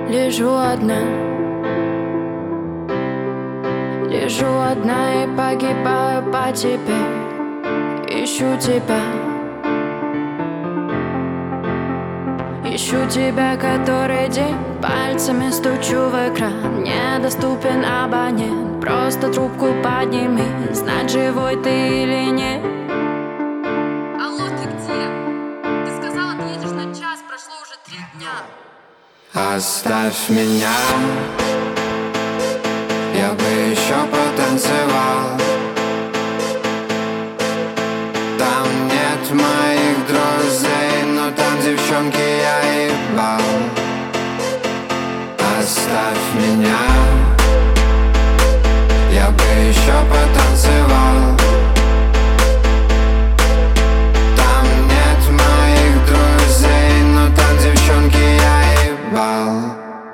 Лежу одна, лежу одна и погибаю по тебе. Ищу тебя, ищу тебя, который день. Пальцами стучу в экран, недоступен абонент. Просто трубку подними, знать, живой ты или нет. Алло, ты где? Ты сказала, ты едешь на час, прошло уже 3 дня. Оставь меня, я бы еще потанцевал. Там нет моих друзей, но там девчонки я ебал. Оставь меня, я бы еще потанцевал. Там нет моих друзей, но там девчонки я ебал.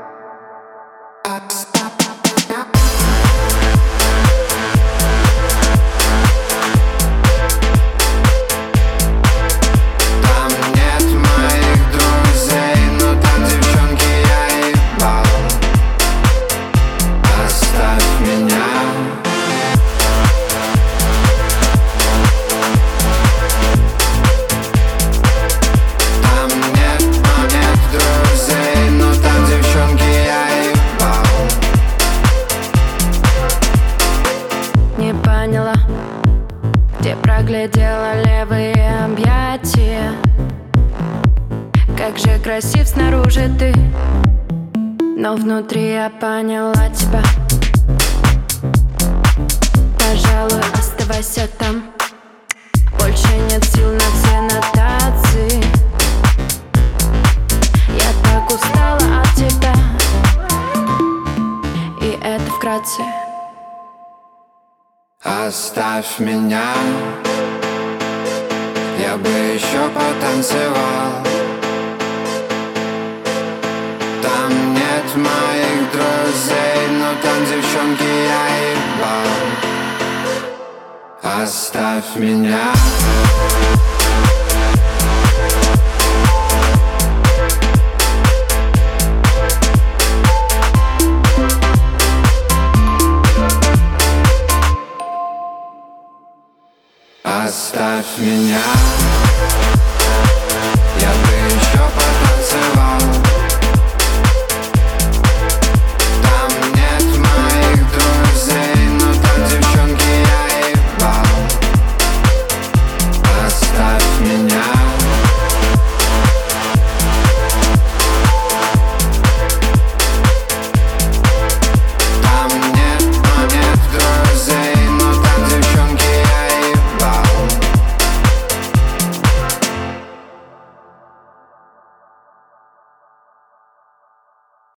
Где проглядела левые объятия. Как же красив снаружи ты, но внутри я поняла тебя. Пожалуй, оставайся там. Больше нет сил на все нотации. Я так устала от тебя. И это вкратце. Оставь меня, я бы еще потанцевал. Там нет моих друзей, но там девчонки я ебал. Оставь меня. Оставь меня.